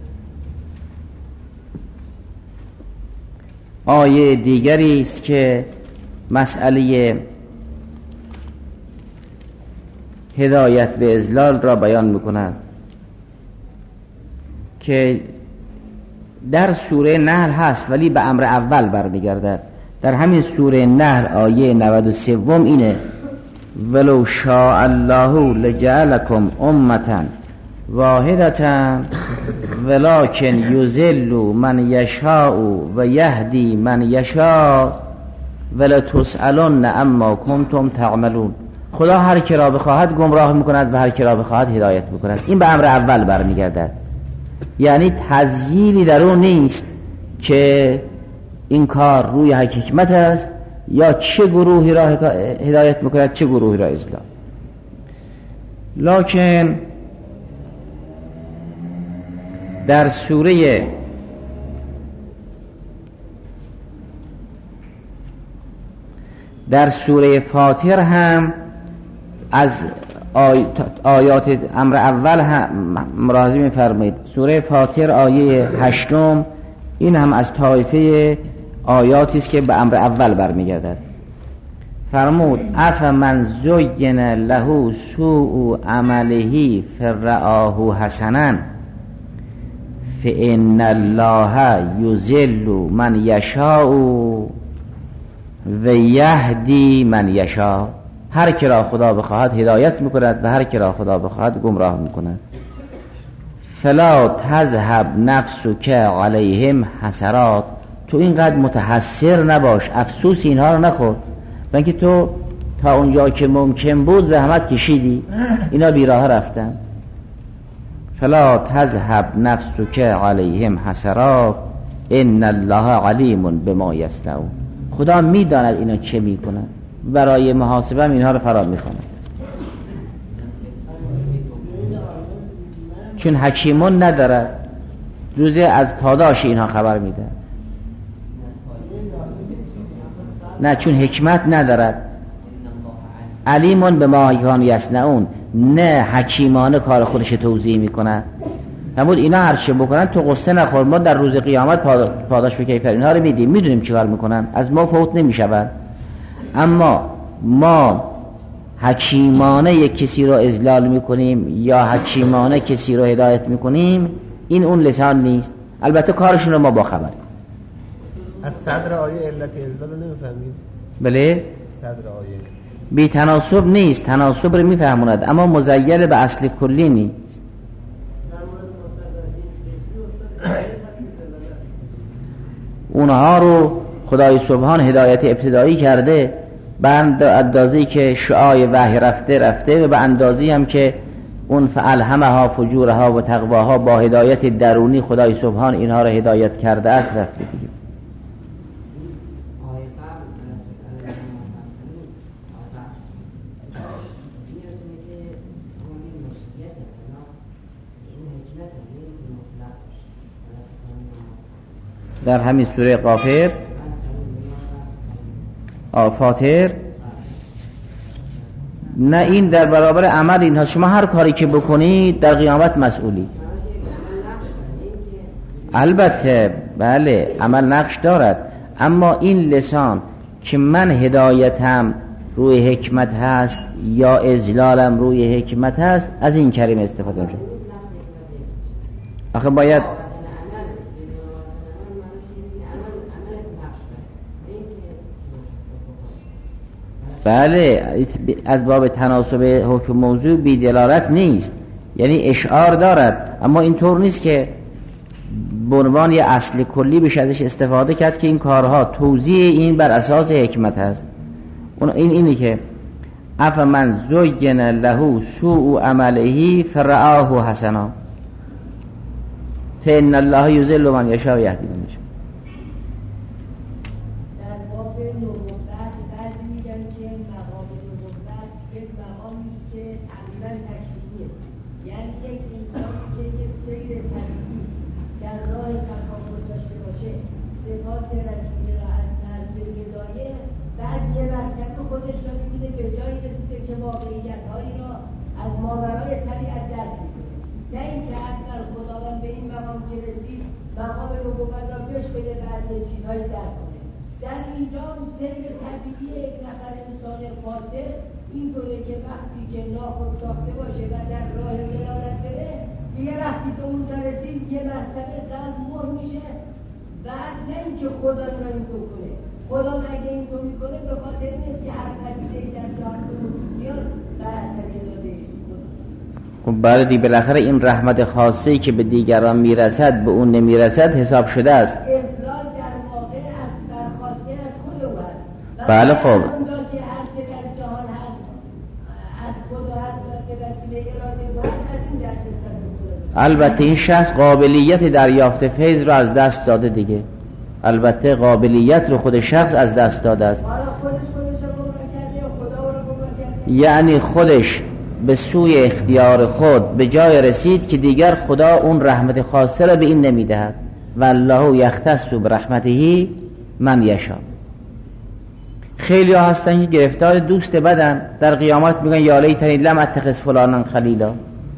آیه دیگری است که مسئله هدایت به اضلال را بیان می‌کند که در سوره نحل هست ولی به امر اول برمیگردد. در همین سوره نحل آیه 93 اینه ولو شاء الله لجعلکم امة واحدة ولکن یضل من یشاء و یهدی من یشاء ولتسألن عما کنتم تعملون. خدا هر کی را بخواهد گمراه میکند و هر کی را بخواهد هدایت میکند. این به امر اول برمیگردد، یعنی تزیینی در اون نیست که این کار روی حکمت است یا چه گروهی را هدایت میکند چه گروهی را اضلال. لکن در سوره فاطر هم از آیات امر اول هم مراجعه می‌فرمایید. سوره فاطر آیه 8 این هم از طایفه آیاتی است که به امر اول برمیگردد. فرمود افمن زین له سوء عمله فرآه حسنا فإن الله یضل من یشاء و یهدی من یشاء. هر کی را خدا بخواهد هدایت میکند و هر کی را خدا بخواهد گمراه میکند. فلا تذهب نفسک علیهم حسرات، تو اینقدر متحسر نباش، افسوس اینها رو نخور، بلکه تو تا اونجا که ممکن بود زحمت کشیدی، اینا بیراه رفتن. فلا تذهب نفسک علیهم حسرات ان الله علیم بما یصنعون. خدا میداند اینا چه میکنن، برای محاسبه هم اینها رو فرا میخواند، چون حکیمون ندارد جزء از پاداش اینها خبر میده. نه چون حکمت ندارد. علیمون به ما کانوا یصنعون، نه حکیمانه کار خودش توضیح میکنن. همون اینا هر چه بکنن تو قصه نخور، ما در روز قیامت پاداش به کیفر اینها رو میدیم، میدونیم چیکار میکنن، از ما فوت نمیشود. اما ما حکیمانه یک کسی رو اذلال میکنیم یا حکیمانه کسی رو هدایت میکنیم، این اون لسان نیست. البته کارشون رو ما با خبریم.
از صدر آیه علت اذلال رو نمیفهمیم؟
بله،
صدر آیه
بی تناسب نیست، تناسب رو میفهموند اما مزیل به اصل کلی نیست. اونها رو خدای سبحان هدایت ابتدایی کرده به اندازه‌ای که شعاع وحی رفته و به اندازه‌ای هم که اون فالهمها فجورها و تقواها با هدایت درونی خدای سبحان اینها رو هدایت کرده است رفته دیگه. در همین سوره غافر فاطر، نه این در برابر عمل اینها، شما هر کاری که بکنید در قیامت مسئولی. البته بله عمل نقش دارد، اما این لسان که من هدایتم روی حکمت هست یا اذلالم روی حکمت هست، از این کلمه استفاده میشه. آخه باید بله از باب تناسب حکم موضوع بی دلالت نیست، یعنی اشعار دارد، اما اینطور نیست که به عنوان یه اصل کلی بشه ازش استفاده کرد که این کارها توزیع این بر اساس حکمت هست. اینی که افمن زین له سوء عمله فرآه حسنا فإن الله یضل من یشاء و یهدی من یشاء.
در اینجا سیر طبیعی یک نفر انسان فاسد اینطوره که وقتی که ناخودساخته باشه و در راه ضلالت بره دیگه، وقتی به اونجا رسید یه مرتبه قلب مر میشه. بعد نه اینکه خدا رو اینطور کنه، خدا اگه اینطور میکنه به خاطر نیست که هر پدیده‌ای در جهان به وجود میاد بر اثر اراده خدا.
خب بله بالاخره این رحمت خاصی که به دیگران میرسد به اون نمیرسد حساب شده است. بله خب البته این شخص قابلیت دریافت فیض رو از دست داده دیگه، البته قابلیت رو خود شخص از دست داده است، یعنی خودش به سوی اختیار خود به جای رسید که دیگر خدا اون رحمت خاصه را به این نمیدهد. والله یختص برحمته من یشاء. خیلی ها هستن که گرفتار دوست بدن، در قیامت میگن یا لیتنی لم اتخذ فلانا خلیلا.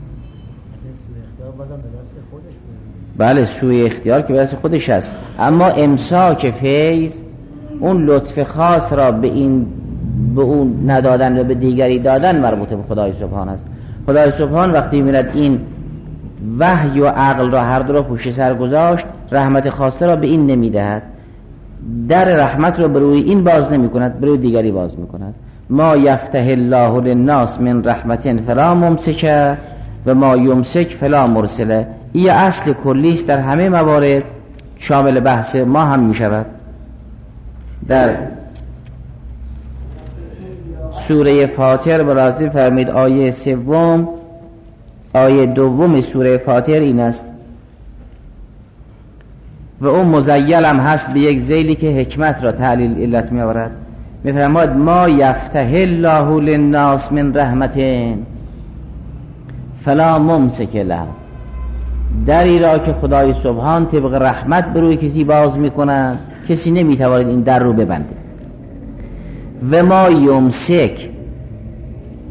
بله سوی اختیار که به دست خودش هست، اما امساک فیض اون لطف خاص را به اون ندادن و به دیگری دادن مربوط به خدای سبحان است. خدای سبحان وقتی میرد این وحی و عقل را هر دو را پشت سر گذاشت، رحمت خاصه را به این نمیدهد، در رحمت رو بروی این باز نمی کند، بروی دیگری باز می کند. ما یفتح الله للناس من رحمت فلا ممسک و ما یمسک فلا مرسله. این اصل کلیست در همه موارد، شامل بحث ما هم می شود. در سوره فاطر برازی فرمید آیه 3 آیه 2 سوره فاطر این است و اون مزیل هم هست به یک ذیلی که حکمت را تعلیل علت می آورد. می فرماید ما یفتح الله للناس من رحمت فلا ممسک له. دری را که خدای سبحان طبق رحمت بروی کسی باز می کند، کسی نمی تواند این در رو ببنده. و ما یمسک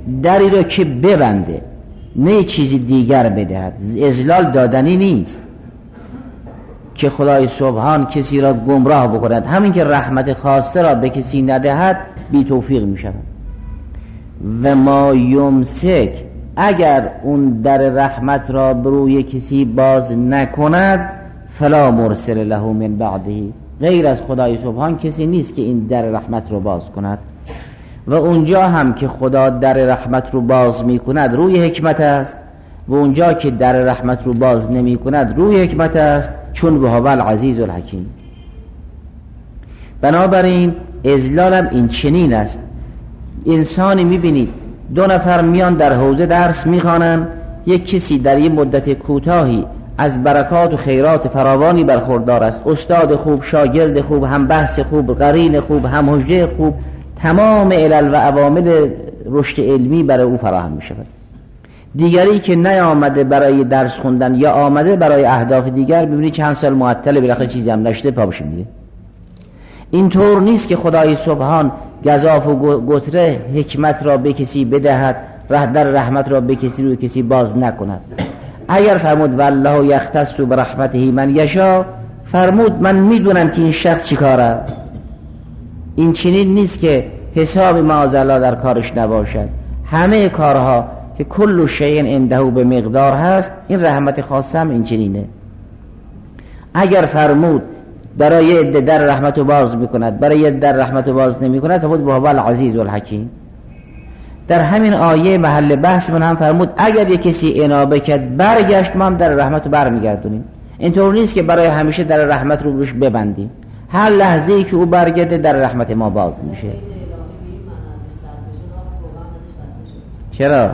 دری رو که ببنده، نه چیزی دیگر بدهد. اذلال دادنی نیست که خدای سبحان کسی را گمراه بکند. همین که رحمت خاصه را به کسی ندهد بی توفیق می شود. و ما یمسک، اگر اون در رحمت را بروی کسی باز نکند، فلا مرسل له من بعده، غیر از خدای سبحان کسی نیست که این در رحمت رو باز کند. و اونجا هم که خدا در رحمت رو باز می کند روی حکمت است، و اونجا که در رحمت رو باز نمی کند روی حکمت است، چون به هو العزیز الحکیم. بنابراین اذلالم این چنین است. انسانی میبینید دو نفر میان در حوزه درس میخوانند، یک کسی در یک مدت کوتاهی از برکات و خیرات فراوانی برخوردار است، استاد خوب، شاگرد خوب، هم بحث خوب، قرین خوب، هم حجه خوب، تمام علل و عوامل رشد علمی برای او فراهم می شود. دیگری که نیامده برای درس خوندن یا آمده برای اهداف دیگر، ببینید چند سال معطل، بالاخره چیزی هم نشده پا بشه میگه. این طور نیست که خدای سبحان گزاف و گتره حکمت را به کسی بدهد، در رحمت را به کسی روی کسی باز نکند. اگر فرمود والله یختص برحمته من یشاء، فرمود من میدونم که این شخص چیکار است. این چنین نیست که حساب معاذالله در کارش نباشد. همه کارها که کل شیء عنده به مقدار هست، این رحمت خاصه هم این چنینه. اگر فرمود برای عده در رحمت رو باز میکند، برای عده در رحمت رو باز نمیکند، فرمود به هو العزیز الحکیم. در همین آیه محل بحث من هم فرمود اگر یک کسی انابه کرد برگشت، ما هم در رحمت رو برمیگردونیم. اینطور نیست که برای همیشه در رحمت رو روش ببندیم. هر لحظه ای که او برگرده در رحمت ما باز میشه. چرا؟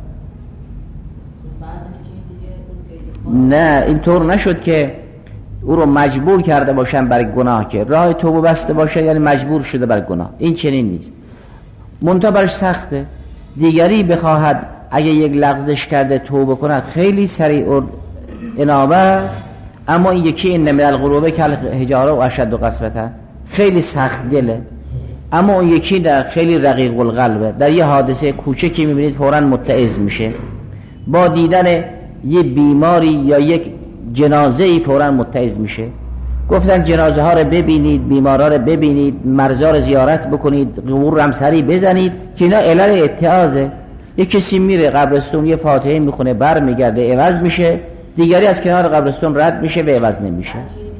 نه اینطور نشد که او رو مجبور کرده باشن برای گناه، که راه توبه بسته باشه یعنی مجبور شده برای گناه. این چنین نیست. منتها برش سخته. دیگری بخواهد اگه یک لغزش کرده توبه کند خیلی سریع و انابه است، اما این یکی این من القلوب کالحجاره و اشد قسوة، خیلی سخت دله. اما اون یکی در خیلی رقیق القلبه، در یه حادثه کوچکی میبینید فوراً متعظ میشه. با دیدن یه بیماری یا یک جنازه‌ای فوراً متعظ میشه. گفتن جنازه ها رو ببینید، بیمارا رو ببینید، مرزا رو زیارت بکنید، قبور هم سری بزنید، که اینا علل اتعاظه. یک کسی میره قبرستون یه فاتحه میخونه بر میگرده عوض میشه، دیگری از کنار قبرستون رد میشه و عوض نمیشه.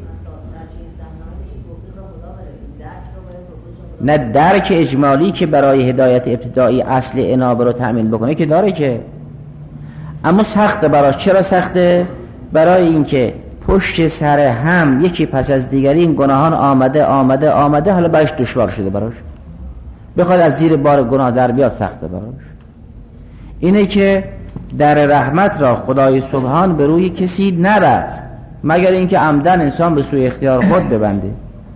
نه درک اجمالی که برای هدایت ابتدایی اصل انابه رو تأمین بکنه که داره که، اما سخته براش. چرا سخته؟ برای اینکه پشت سر هم یکی پس از دیگری این گناهان آمده حالا برایش دشوار شده، براش بخواد از زیر بار گناه در بیاد سخته براش. اینه که در رحمت را خدای سبحان به روی کسی نبست مگر اینکه عمدن انسان به سوی اختیار خود ببنده.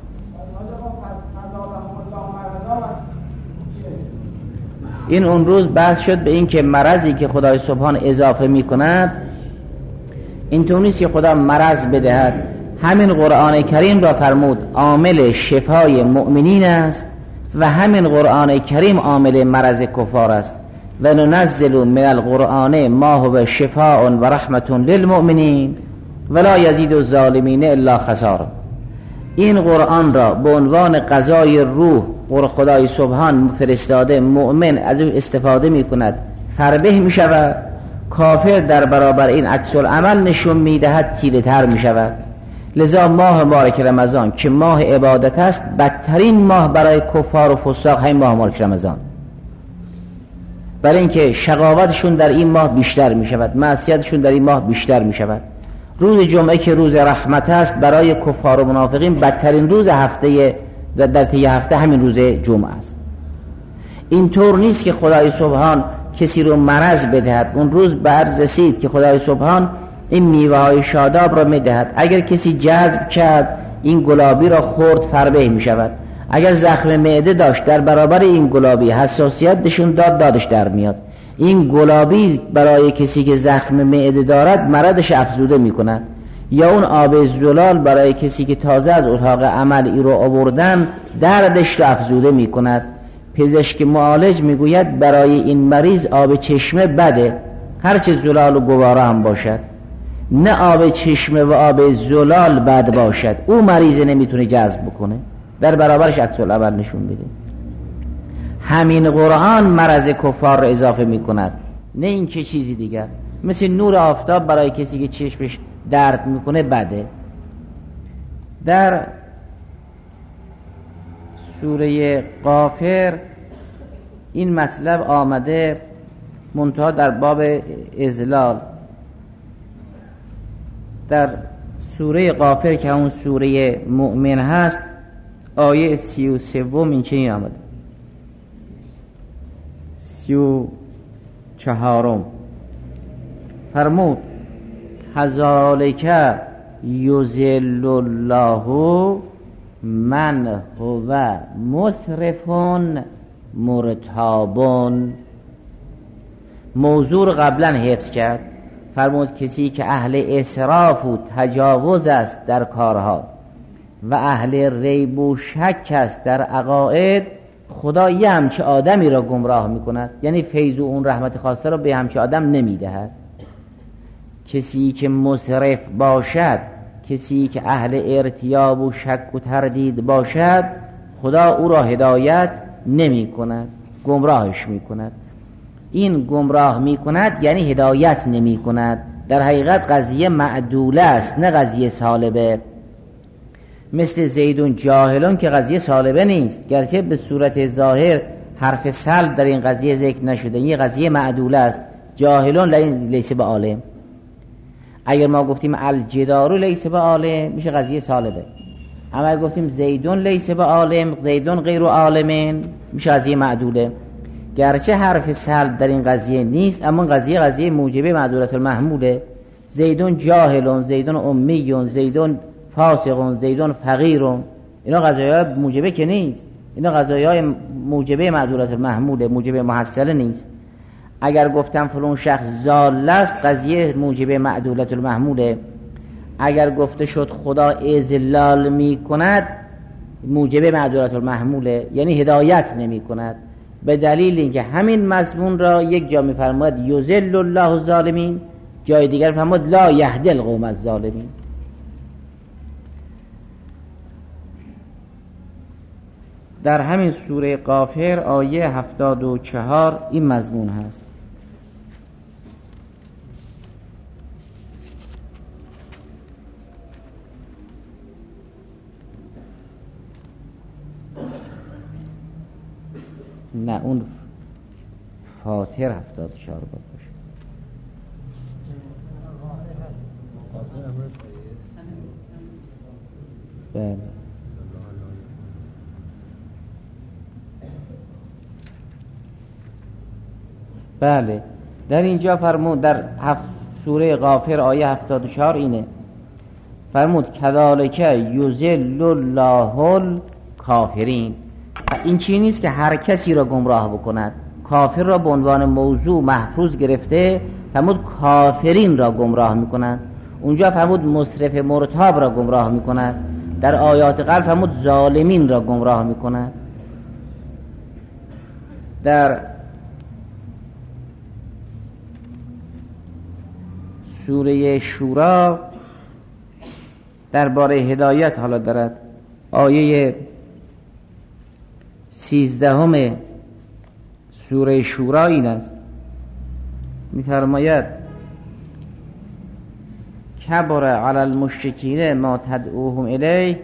این اون روز بحث شد به این که مرضی که خدای سبحان اضافه می کند این طور نیست که خدا مرض بدهد. همین قرآن کریم را فرمود عامل شفای مؤمنین است و همین قرآن کریم عامل مرض کفار است. و ننزل من القرآن ما هو شفاء و رحمت للمؤمنین ولا یزید الظالمین الا خسارا. این قرآن را به عنوان غذای روح خدای سبحان فرستاده، مؤمن از او استفاده می کند، فربه می شود. کافر در برابر این عکس العمل نشون می دهد، تیره تر می شود. لذا ماه مبارک رمضان که ماه عبادت است، بدترین ماه برای کفار و فساق همین ماه مبارک رمضان، برای اینکه شقاوتشون در این ماه بیشتر می شود، معصیتشون در این ماه بیشتر می شود. روز جمعه که روز رحمت است برای کفار و منافقین، بدترین روز هفته و در طی هفته همین روز جمعه است. این طور نیست که خدای سبحان کسی رو مرض بدهد. اون روز بعد رسید که خدای سبحان این میوه های شاداب را میدهد. اگر کسی جذب کرد این گلابی را خورد فربه می شود. اگر زخم معده داشت در برابر این گلابی حساسیت نشون داد، دادش در میاد. این گلابی برای کسی که زخم معده دارد مرضش افزوده می کند. یا اون آب زلال برای کسی که تازه از اتاق عمل ای رو آوردن دردش رو افزوده می کند. پزشک معالج میگوید برای این مریض آب چشمه بده، هرچه زلال و گوارا هم باشد، نه آب چشمه و آب زلال بد باشد، او مریض نمیتونه جذب بکنه، در برابرش عکس العمل نشون میده. همین قرآن مرض کفار را اضافه میکند، نه این که چیزی دیگر. مثل نور آفتاب برای کسی که چشمش درد میکنه بده. در سوره غافر این مطلب آمده، منتها در باب اذلال. در سوره غافر که اون سوره مؤمن هست، آیه 33 این چنین آمده، 34 فرمود کذالک یضل الله من هو مسرف مرتاب. موضوع قبلا حفظ کرد، فرمود کسی که اهل اسراف و تجاوز است در کارها و اهل ریب و شک است در عقاید، خدا یه همچه آدمی را گمراه میکند، یعنی فیض و اون رحمت خواسته را به همچه آدم نمیدهد. کسی که مسرف باشد، کسی که اهل ارتیاب و شک و تردید باشد، خدا او را هدایت نمی کند، گمراهش می کند. این گمراه می کند یعنی هدایت نمی کند. در حقیقت قضیه معدوله است، نه قضیه سالبه. مثل زیدون جاهلون که قضیه سالبه نیست، گرچه به صورت ظاهر حرف سلب در این قضیه ذکر نشده، این قضیه معدوله است. جاهلون لیس به عالم. اگر ما گفتیم الجدارو لیس به عالم میشه قضیه سالبه، اما اگر گفتیم زیدون لیس به عالم، زیدون غیر عالمین، میشه قضیه معدوله. گرچه حرف سلب در این قضیه نیست، اما قضیه موجبه معدولت المحموله. زیدون جاهلون، زیدون امیون، زیدون فاسقون، زیدون فقیرون، اینا قضایای موجبه که نیست، اینا قضایای موجبه معدولت المحموله، موجبه محصله نیست. اگر گفتم فلان شخص ضال است، قضیه موجبه معدولت المحموله. اگر گفته شد خدا اذلال می کند، موجبه معدولت المحموله، یعنی هدایت نمی کند. به دلیل اینکه همین مضمون را یک جا می فرماید یذل الله الظالمین، جای دیگر فرمود لا یهدی القوم الظالمین. در همین سوره غافر آیه 74 این مضمون هست. نه اون فاطر 74 باید باشه. بله بله، در اینجا فرمود در سوره غافر آیه 74 اینه، فرمود کذالک یضل الله الکافرین. این چیزی نیست که هر کسی را گمراه بکند، کافر را به عنوان موضوع محفوظ گرفته، فرمود کافرین را گمراه میکند. اونجا فرمود مسرف مرتاب را گمراه میکند، در آیات قبل فرمود ظالمین را گمراه میکند. در سوره شورا درباره هدایت حالا دارد، آیه 13 سوره شورا این است، می‌فرماید کبر علی المشرکین ما تدعوهم الیه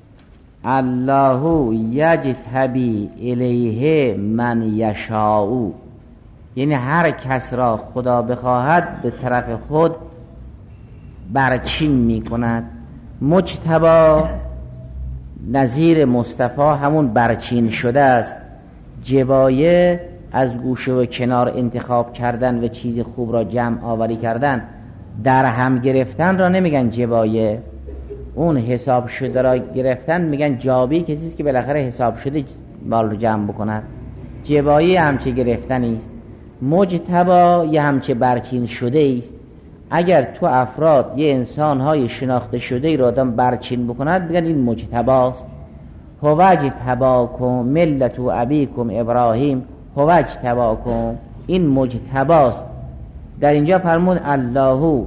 الله یجتبی الیه من یشاء. یعنی هر کس را خدا بخواهد به طرف خود برچین می کند. مجتبا نظیر مصطفی همون برچین شده است. جبایه از گوشه و کنار انتخاب کردن و چیز خوب را جمع آوری کردن، در هم گرفتن را نمیگن جبایه. اون حساب شده را گرفتن میگن جابی، کسیست که بالاخره حساب شده مال رو جمع بکند. جبایه همچه گرفتنی است. مجتبا یه همچه برچین شده است. اگر تو افراد یه انسان‌های شناخته شده ای را آدم برچین بکند بگن این مجتباست. هوج تباکم ملت ابیکم ابراهیم هوج تباکم، این مجتباست. در اینجا فرمود الله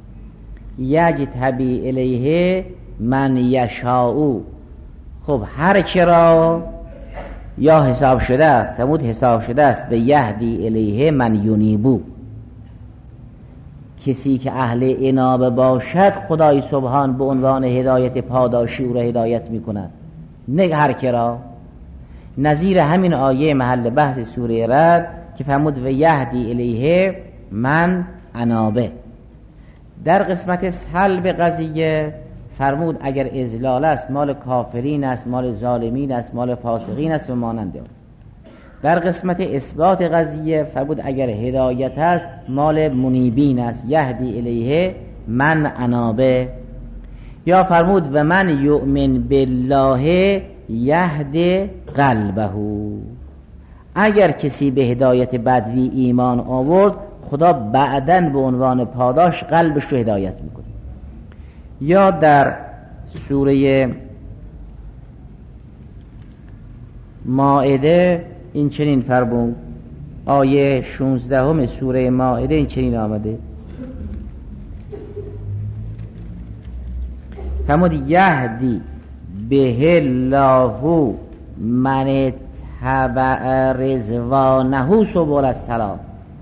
یجتبی الیه من یشاء. خب هر کی را یا حساب شده است، فرمود حساب شده است به یهدی الیه من یونیبو، کسی که اهل انابه باشد خدای سبحان به عنوان هدایت پاداشی او را هدایت می کند، نه هر کی را. نظیر همین آیه محل بحث سوره رعد که فرمود و یهدی الیه من انابه. در قسمت سلب قضیه فرمود اگر اضلال است مال کافرین است، مال ظالمین است، مال فاسقین است و مانند آن. در قسمت اثبات قضیه فرمود اگر هدایت است مال منیبین است، یهدی الیه من انابه. یا فرمود و من یؤمن بالله یهد قلبه، اگر کسی به هدایت بدوی ایمان آورد خدا بعداً به عنوان پاداش قلبش رو هدایت میکنه. یا در سوره مائده این چنین فرمود، آیه 16 سوره مائده این چنین آمده، فرمود یهدی به الله من تبع رضوانه سبل السلام.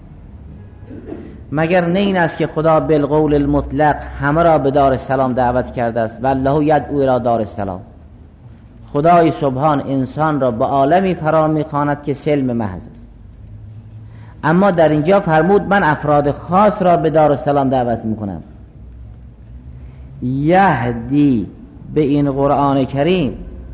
مگر نه این است که خدا بالقول المطلق همه را به دار السلام دعوت کرده است، والله یدعو الی دار السلام. خدای سبحان انسان را به عالمی فرا می‌خواند که سلم محض است، اما در اینجا فرمود من افراد خاص را به دار السلام دعوت می‌کنم. یهدی به این قرآن کریم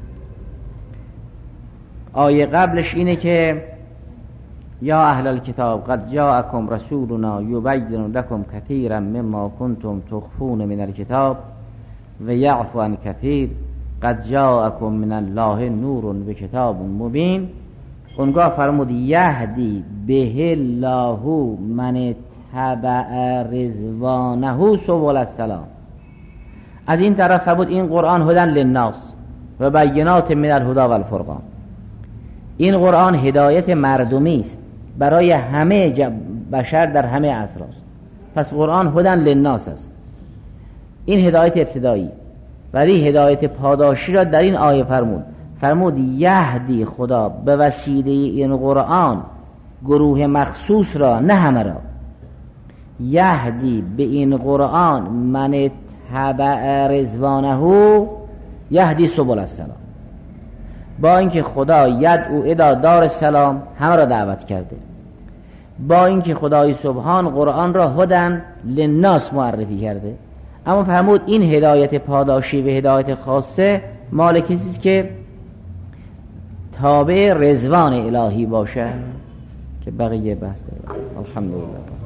آیه قبلش اینه که یا اهل الکتاب قد جاءکم رسولنا یبین لکم کثیرا مما کنتم تخفون من الکتاب و یعفو عن کثیر قد جاءکم من الله نور و کتاب مبین. اونگاه فرمود یهدی به الله من تبع رضوانه سبل السلام. از این طرف فرمود این قرآن هدی للناس و بینات من الهدی و الفرقان. این قرآن هدایت مردمی است برای همه بشر در همه عصر است. پس قرآن هدی للناس است، این هدایت ابتدایی. ولی هدایت پاداشی را در این آیه فرمود یهدی خدا به وسیله این قرآن گروه مخصوص را، نه همه را. یهدی به این قرآن من تبع رضوانه یهدی سبل السلام. با اینکه خدا یدعو الی دار السلام همه را دعوت کرده، با اینکه خدای سبحان قرآن را هدی للناس معرفی کرده، اما فرمود این هدایت پاداشی و هدایت خاصه مال کسی است که تابع رضوان الهی باشه، که بقیه بحث داره. الحمدلله.